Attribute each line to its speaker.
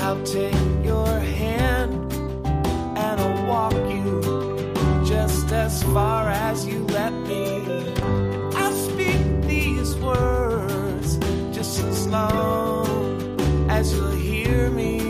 Speaker 1: I'll take your hand and I'll walk you just as far as you let me. I'll speak these words just as long as you'll hear me.